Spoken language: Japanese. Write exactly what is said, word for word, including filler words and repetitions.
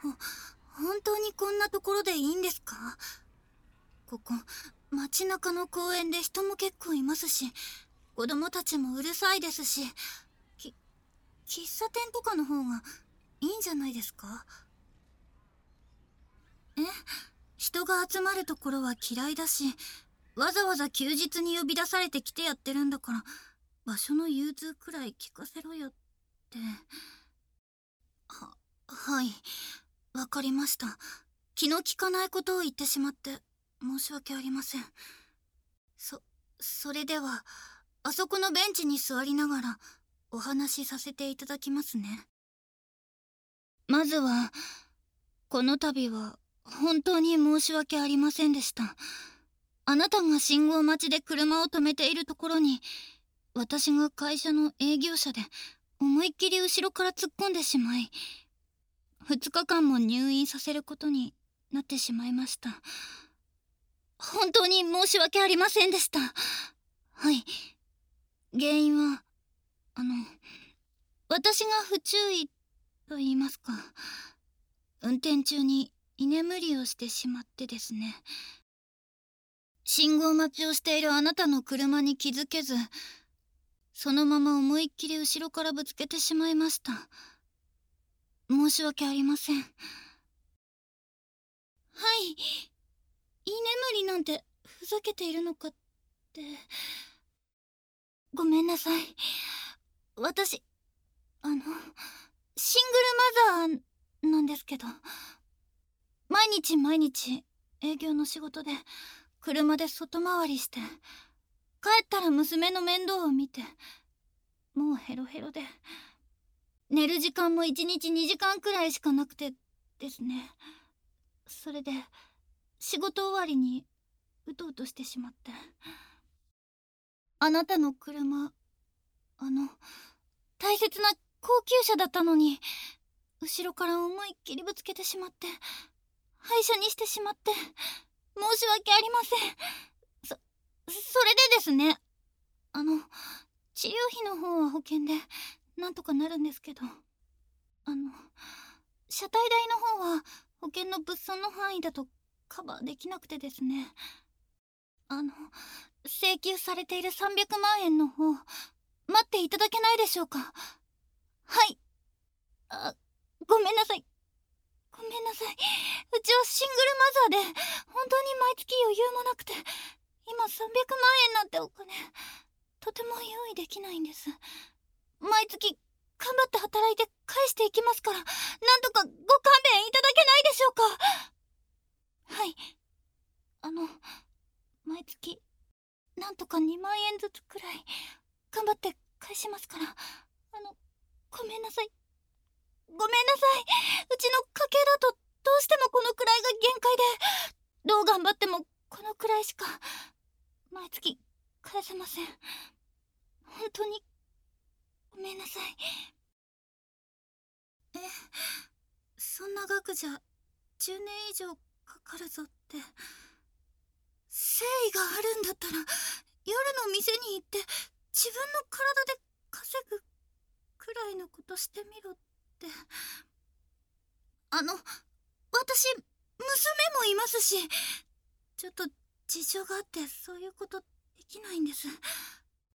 本当にこんなところでいいんですか？ここ街中の公園で人も結構いますし、子供たちもうるさいですし、き喫茶店とかの方がいいんじゃないですか？え、人が集まるところは嫌いだし、わざわざ休日に呼び出されて来てやってるんだから、場所の融通くらい聞かせろよって。は、はい、わかりました。気の利かないことを言ってしまって申し訳ありません。そ、それでは、あそこのベンチに座りながらお話しさせていただきますね。まずは、この度は本当に申し訳ありませんでした。あなたが信号待ちで車を止めているところに、私が会社の営業車で思いっきり後ろから突っ込んでしまい、ふつかかんも入院させることになってしまいました。本当に申し訳ありませんでした。はい。原因は、あの、私が不注意と言いますか、運転中に居眠りをしてしまってですね。信号待ちをしているあなたの車に気づけず、そのまま思いっきり後ろからぶつけてしまいました。申し訳ありません。はい。居眠りなんてふざけているのかって。ごめんなさい。私、あの、シングルマザーなんですけど、毎日毎日営業の仕事で車で外回りして、帰ったら娘の面倒を見て、もうヘロヘロで、寝る時間もいちにちにじかんくらいしかなくてですね。それで仕事終わりにうとうとしてしまって、あなたの車、あの大切な高級車だったのに、後ろから思いっきりぶつけてしまって、廃車にしてしまって、申し訳ありません。そ、それでですね、あの、治療費の方は保険でなんとかなるんですけど、あの、車体代の方は保険の物損の範囲だとカバーできなくてですね、あの、請求されているさんびゃくまんえんの方、待っていただけないでしょうか？はい。あ、ごめんなさい。ごめんなさい。うちはシングルマザーで、本当に毎月余裕もなくて、今さんびゃくまんえんなんてお金、とても用意できないんです。毎月、頑張って働いて返していきますから、なんとかご勘弁いただけないでしょうか？はい。あの、毎月、なんとかにまんえんずつくらい、頑張って返しますから、あの、ごめんなさい。ごめんなさい。うちの家計だとどうしてもこのくらいが限界で、どう頑張ってもこのくらいしか毎月返せません。本当にごめんなさい。え、そんな額じゃじゅうねん以上かかるぞって。誠意があるんだったら夜の店に行って自分の体で稼ぐくらいのことしてみろって。あの、私、娘もいますし、ちょっと事情があってそういうことできないんです。